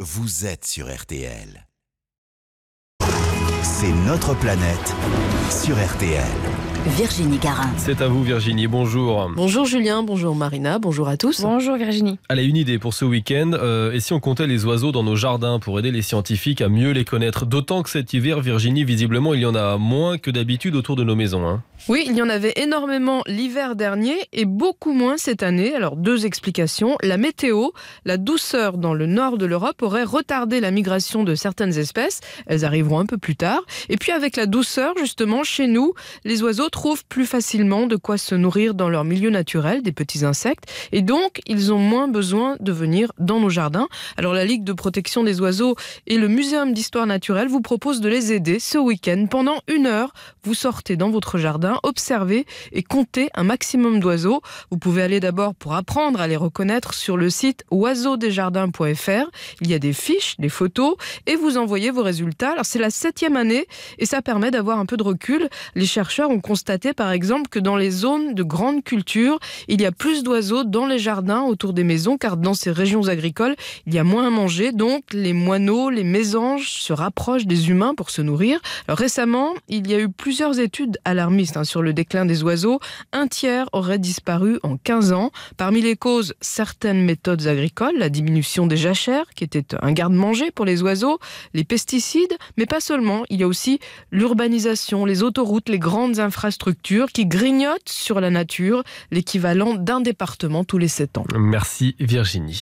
vous êtes sur RTL. C'est notre planète sur RTL. Virginie Garin. C'est à vous Virginie, bonjour. Bonjour Julien, bonjour Marina, bonjour à tous. Bonjour Virginie. Allez, une idée pour ce week-end. Et si on comptait les oiseaux dans nos jardins pour aider les scientifiques à mieux les connaître? D'autant que cet hiver, Virginie, visiblement, il y en a moins que d'habitude autour de nos maisons. Hein. Oui, il y en avait énormément l'hiver dernier et beaucoup moins cette année. Alors, deux explications. La météo, la douceur dans le nord de l'Europe aurait retardé la migration de certaines espèces. Elles arriveront un peu plus tard. Et puis avec la douceur, justement, chez nous, les oiseaux trouvent plus facilement de quoi se nourrir dans leur milieu naturel, des petits insectes. Et donc, ils ont moins besoin de venir dans nos jardins. Alors, la Ligue de protection des oiseaux et le Muséum d'histoire naturelle vous proposent de les aider ce week-end. Pendant 1 heure, vous sortez dans votre jardin, observez et comptez un maximum d'oiseaux. Vous pouvez aller d'abord pour apprendre à les reconnaître sur le site oiseaudesjardins.fr. Il y a des fiches, des photos et vous envoyez vos résultats. Alors, c'est la 7e année et ça permet d'avoir un peu de recul. Les chercheurs ont constaté par exemple que dans les zones de grande culture, il y a plus d'oiseaux dans les jardins autour des maisons car dans ces régions agricoles, il y a moins à manger. Donc les moineaux, les mésanges se rapprochent des humains pour se nourrir. Alors, récemment, il y a eu plusieurs études alarmistes sur le déclin des oiseaux. 1/3 aurait disparu en 15 ans. Parmi les causes, certaines méthodes agricoles, la diminution des jachères qui était un garde-manger pour les oiseaux, les pesticides, mais pas seulement. Il y a aussi l'urbanisation, les autoroutes, les grandes infrastructures qui grignotent sur la nature, l'équivalent d'un département tous les 7 ans. Merci Virginie.